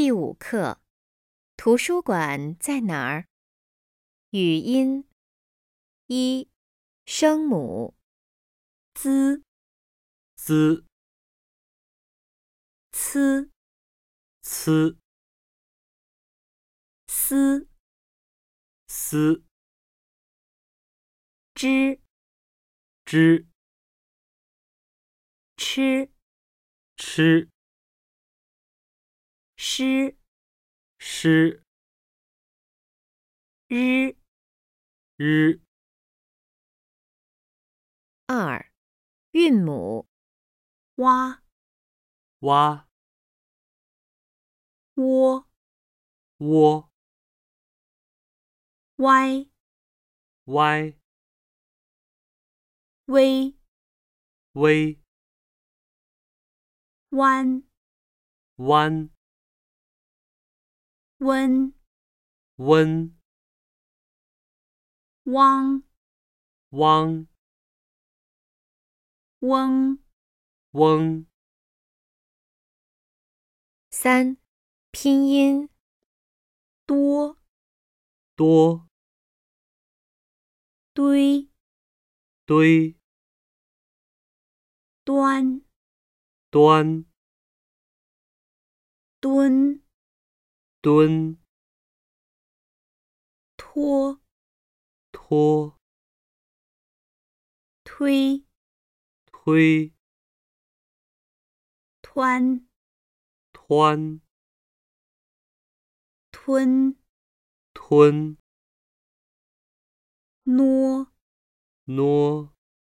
第5课，图书馆在哪儿？语音1，声母滋、 滋、 呲、 呲、 丝、 丝、 枝、 枝、 吃、 吃、 诗、 诗、 日。 日。 2，韵母蛙、 蛙、 窝、 窝、 歪、 歪、 微、 微、 弯、 弯、 温、 温、 汪、 汪、 翁。 翁。 3，拼音多、 多、 堆、 堆、 端、 端、 蹲、 蹲、 拖、 拖、 推、 推、 湍、 湍、 吞、 吞、 挪、 挪、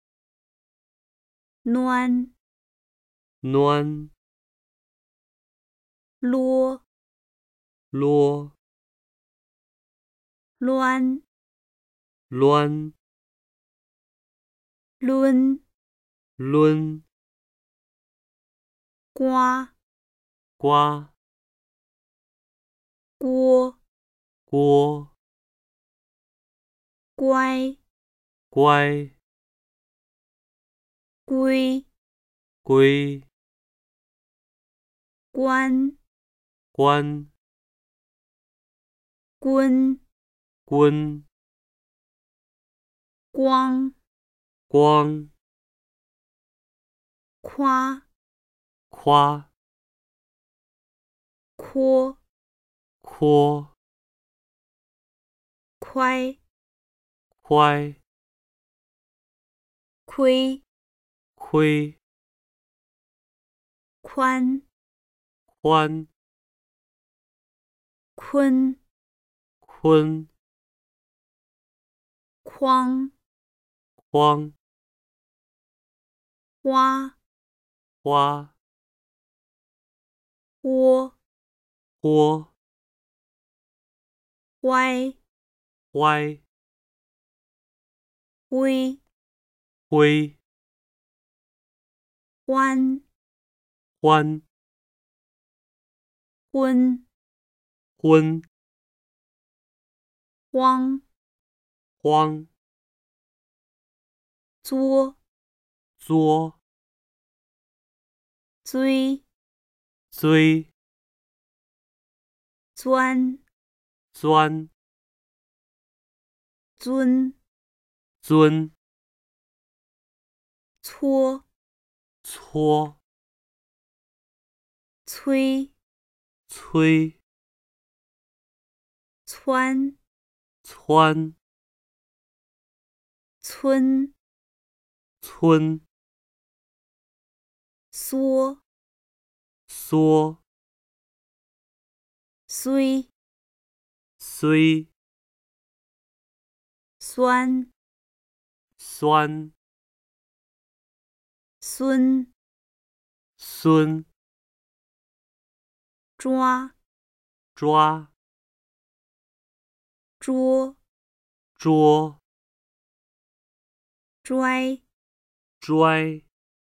端、 端、 啰、 啰、 栾、 栾、 抡、 抡、 刮、 刮、 锅、 锅、 乖、 乖、 龟、 龟、 关、 关、 棍、 棍、 光、 光、 夸、 夸、 阔、 阔、 快、 快、 亏、 亏、 宽、 宽、 坤、 坤、 筐、 筐、 花、 花、 窝、 窝、 歪、 歪、 灰、 灰、 欢、 欢、 昏、 昏、 荒、 荒、 作、 作、 追、 追、 钻、 钻、 尊、 尊、 搓、 搓、 催、 催、 窜、 窜、 村、 村、 缩、 缩、 虽、 虽、 酸、 酸、 孙、 孙、 抓、 抓、 捉、 捉、 拽、 拽、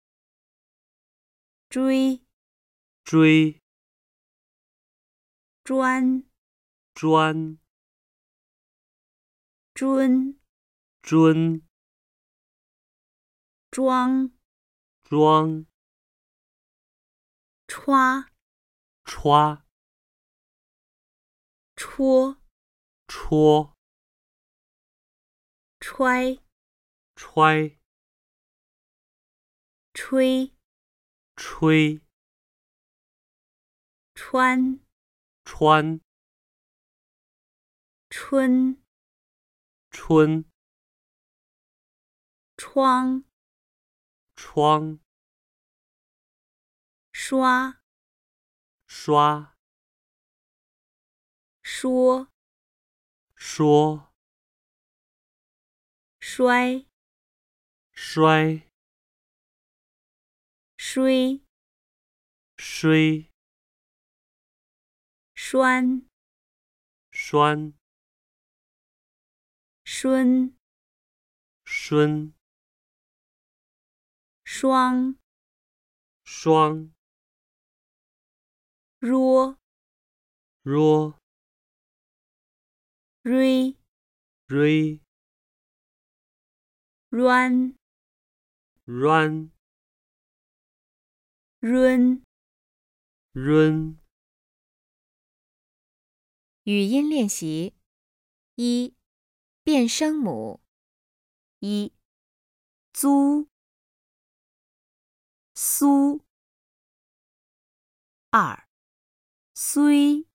追、 追、 专、 专、 尊、 尊、 装、 装、 歘、 歘、 戳， 戳， 揣， 揣， 吹， 吹， 穿， 穿， 春， 春， 窗， 窗， 刷， 刷， 说， 说， 摔， 摔， 衰， 衰， 栓， 栓， 孙， 孙， 双， 双， 若， 若， 瑞， 瑞， 软， 软， 润。 润。 语音练习一，变声母。 一，租，苏。二，虽，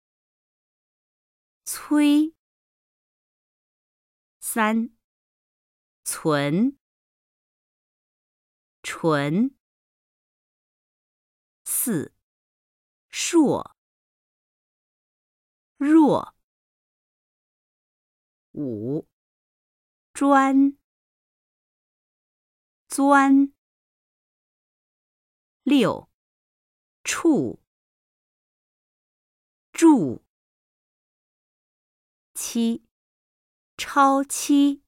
催。三，存，纯。四，硕，弱。五，专，钻。六，处，住。七，超期，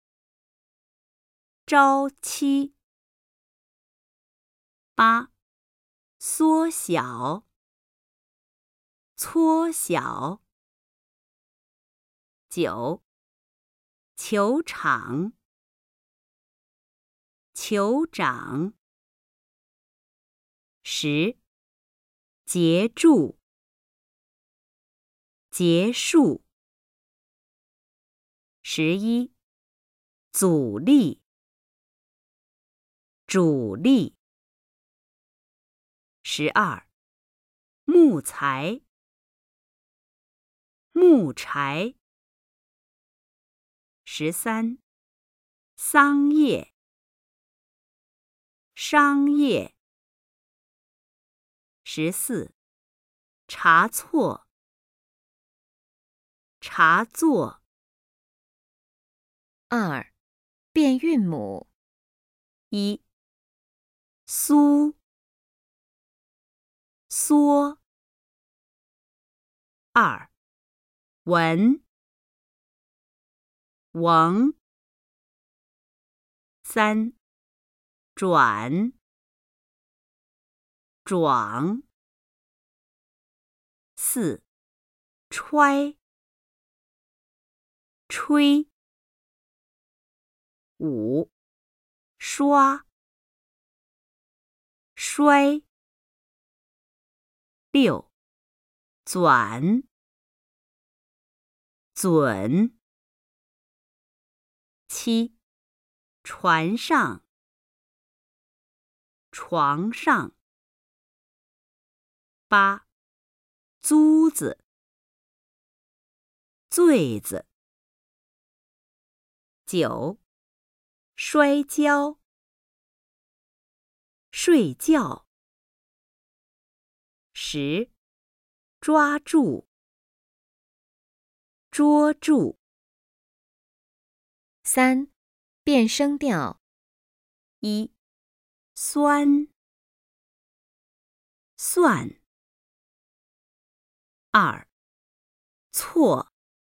朝期。八，缩小，搓小。九，球场，酋长。十，结束，结束。11，阻力，主力。12，木材，木柴。13，桑叶，商业。14，查错，茶座。 2，变韵母。 1，苏，缩。2，文，王。3，转，壮。4，揣，吹。5，刷，摔。6，转，准。7，船上，床上。8，租子，醉子。9，摔跤，睡觉。10，抓住，捉住。 3，变声调。 1，酸，算。2，错，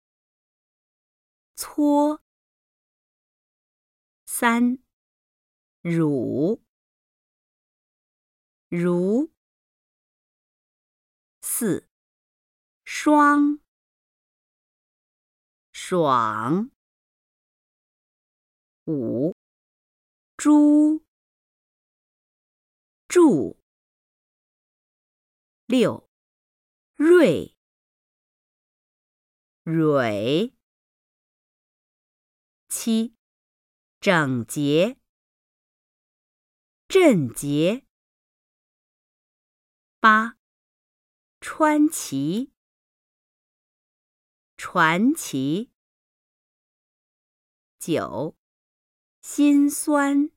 搓。3，乳，如。4，双，爽。5，猪，住。6，瑞。 蕊。7. 整洁，镇洁。8. 川崎，传奇。9. 心酸，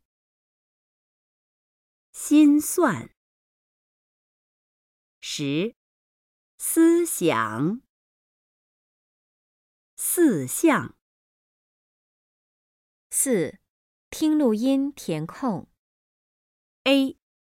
心算。10. 思想，四象。 4. 听录音填空。 A.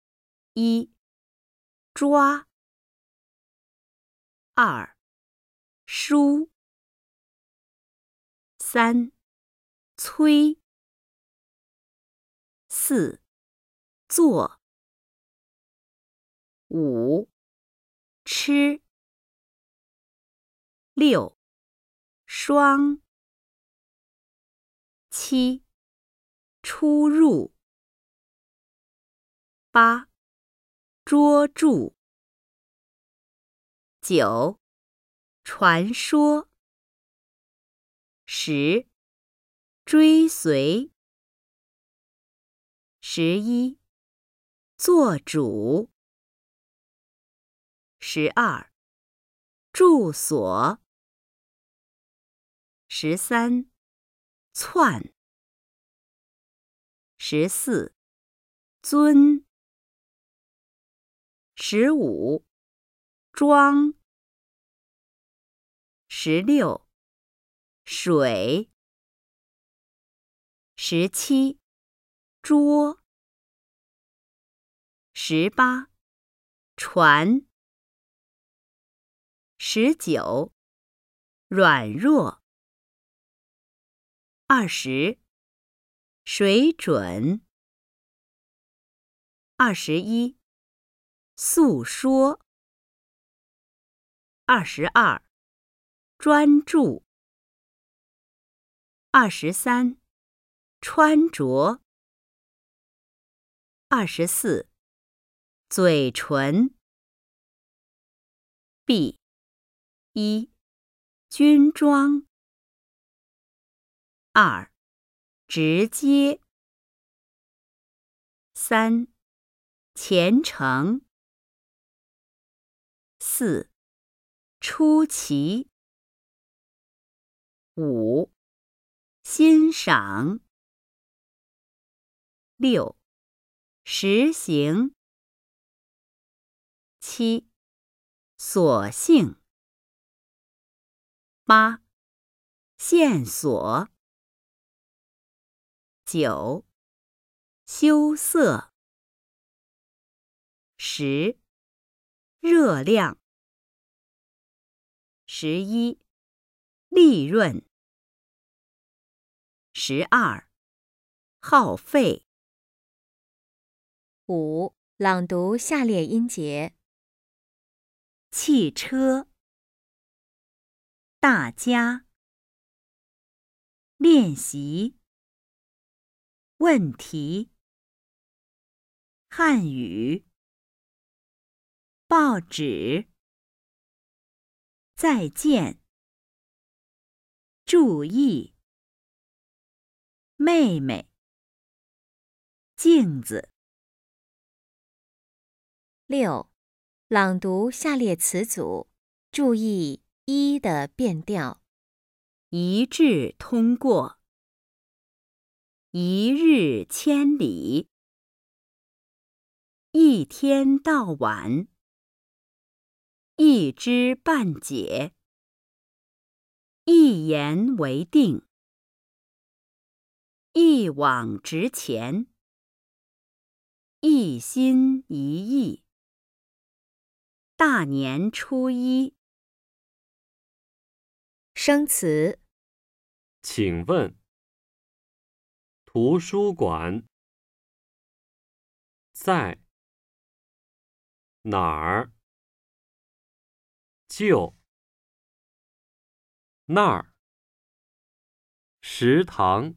1. 抓。2. 输。3. 催。4. 做。5. 吃。6. 双。7. 出入。8. 捉住。9. 传说。10. 追随。11. 做主。12. 住所。13. 窜。14. 尊。15. 装。16. 水。17. 桌。18. 船。19. 软弱。20. 水准。21. 诉说。22. 专注。23. 穿着。24. 嘴唇。B. 1. 军装。2. 直接。3. 虔诚。4. 出奇。5. 欣赏。6. 实行。7. 所幸。8. 线索。9. 羞涩。10. 热量。11. 利润。12. 耗费。 5. 朗读下列音节： 汽车。大家。练习。问题。汉语。报纸。再见。注意。妹妹。镜子。 6. 朗读下列词组，注意一的变调。 一致通过。一日千里。一天到晚。一知半解。一言为定。一往直前。一心一意。大年初一。 生词： 请问，图书馆在哪儿？就那儿。食堂。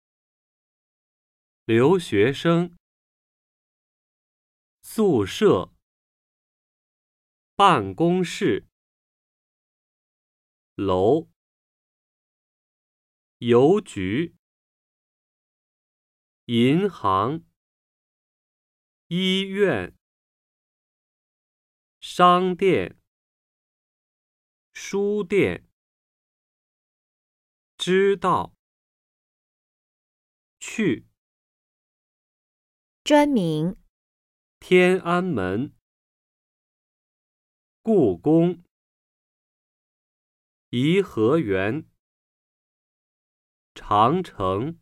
留学生。宿舍。办公室。楼。 邮局、银行、医院、商店、书店、知道、去、 专名、 天安门、故宫、颐和园、长城。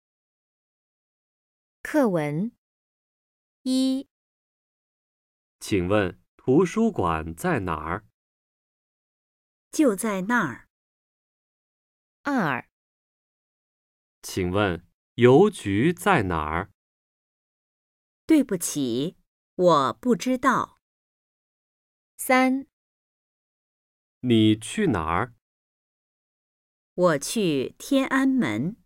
课文。一、 请问图书馆在哪儿？ 就在那儿。 二、 请问邮局在哪儿？ 对不起，我不知道。 三、 你去哪儿？ 我去天安门。